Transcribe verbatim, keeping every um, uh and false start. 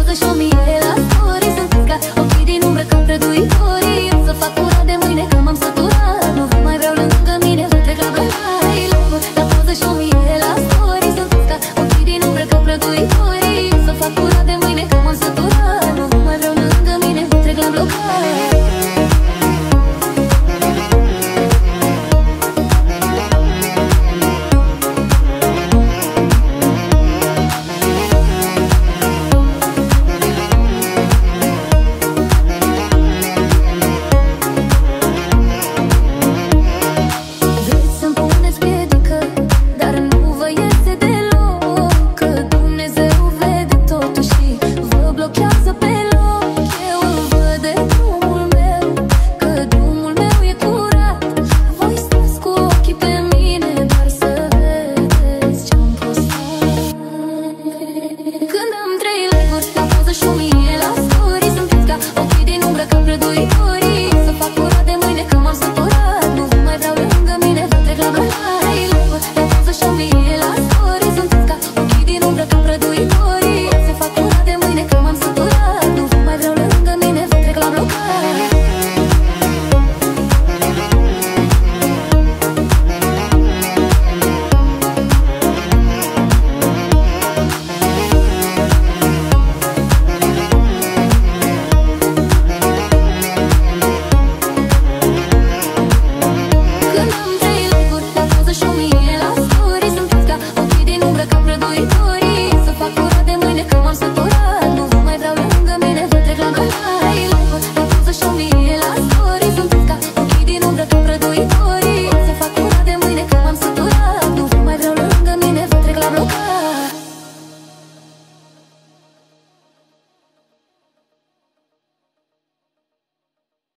poză și o mie la story. Sunteți ca ochii din umbră ca prăduitorii. O să fac curat de mâine că m-am săturat. Nu vă mai vreau lângă mine, vă trec la bătaie. La poză și o mie la story. Sunteți ca ochii din umbră ca prăduitorii. O să fac curat de mâine că m-am săturat. Nu vă mai vreau lângă mine, vă trec la blocare. Ca prăduitori.